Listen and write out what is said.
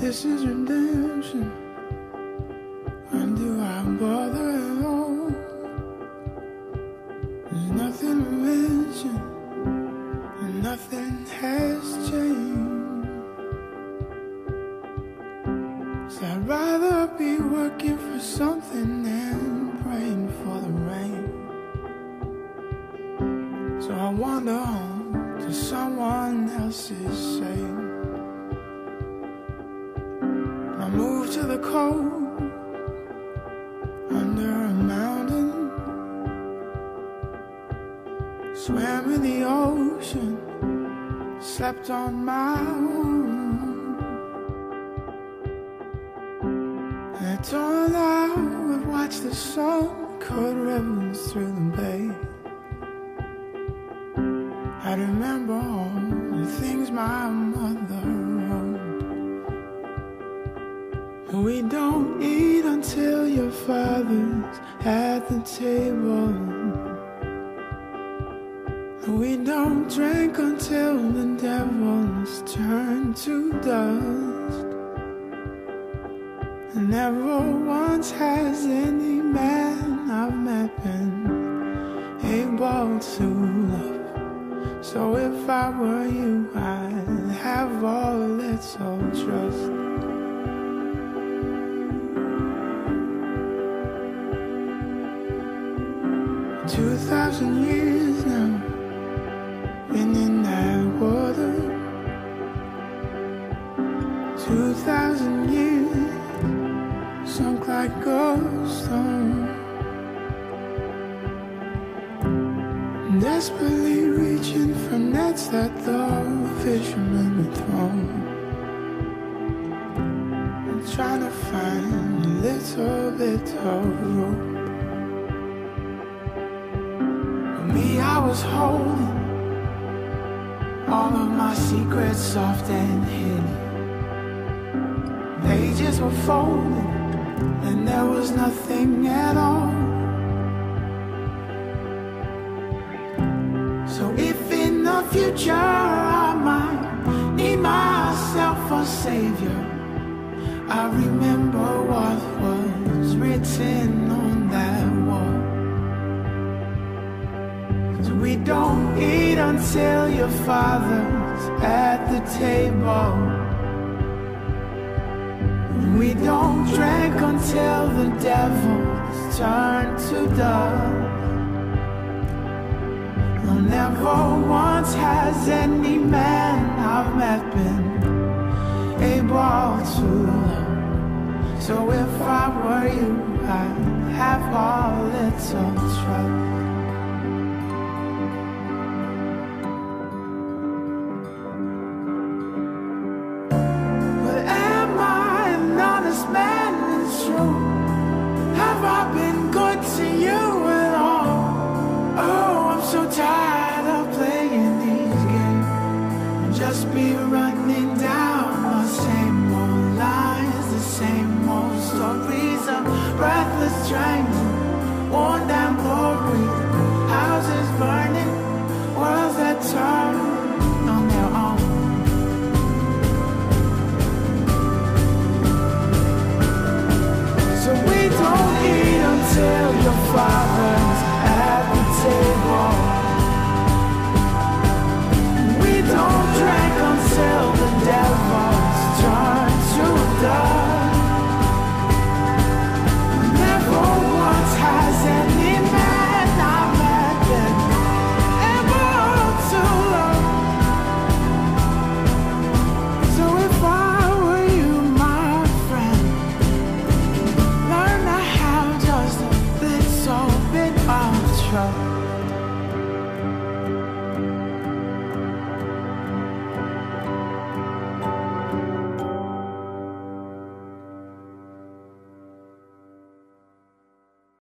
this is redemption, when do I bother at all? There's nothing to mention, and nothing has changed. 'Cause I'd rather be working for something than praying for the rain. So I wander home to someone else's shame. I moved to the cold, under a mountain, swam in the ocean, slept on my own. And it turned out I'd watch the sun cut rivers through the bay. I remember all the things my mother wrote. We don't eat until your father's at the table. We don't drink until the devil's turned to dust. And never once has any man I've met been able to love. So if I were you, I'd have all little trust. 2,000 years now, been in that water. 2,000 years, sunk like ghost stone. Desperately reaching for nets that the fishermen had thrown. I'm trying to find a little bit of rope. Me, I was holding all of my secrets soft and hidden. Pages were folded and there was nothing at all. So if in the future I might need myself a savior, I remember what was written on that wall. We don't eat until your father's at the table. We don't drink until the devil's turned to dust. Never once has any man I've met been able to love. So if I were you, I'd have all little trust. Have I been good to you at all? Oh, I'm so tired of playing these games. Just be running down the same old lines, the same old stories of breathless strangers, worn down glory, houses burning, worlds that turn on their own. So we don't eat until your father